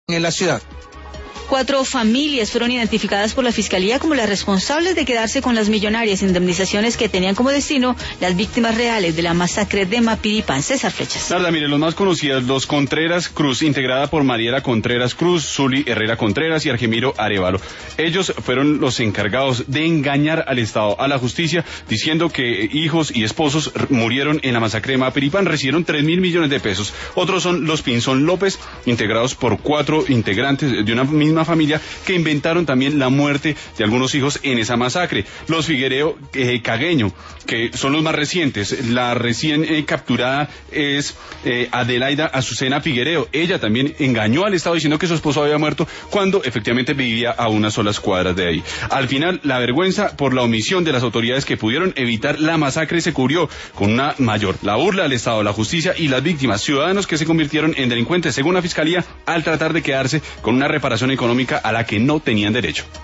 en la ciudad. 4 familias fueron identificadas por la Fiscalía como las responsables de quedarse con las millonarias indemnizaciones que tenían como destino las víctimas reales de la masacre de Mapiripán. César Flechas. Narda, mire, los más conocidos, los Contreras Cruz, integrada por Mariela Contreras Cruz, Zuli Herrera Contreras y Argemiro Arevalo. Ellos fueron los encargados de engañar al Estado, a la justicia, diciendo que hijos y esposos murieron en la masacre de Mapiripán, recibieron 3.000 millones de pesos. Otros son los Pinzón López, integrados por 4 integrantes de una misma familia que inventaron también la muerte de algunos hijos en esa masacre. Los Figuereo Cagueño, que son los más recientes. La recién capturada es Adelaida Azucena Figuereo. Ella también engañó al Estado diciendo que su esposo había muerto cuando efectivamente vivía a unas solas cuadras de ahí. Al final, la vergüenza por la omisión de las autoridades que pudieron evitar la masacre se cubrió con una mayor. La burla al Estado, la justicia y las víctimas, ciudadanos que se convirtieron en delincuentes según la Fiscalía al tratar de quedarse con una reparación económica a la que no tenían derecho.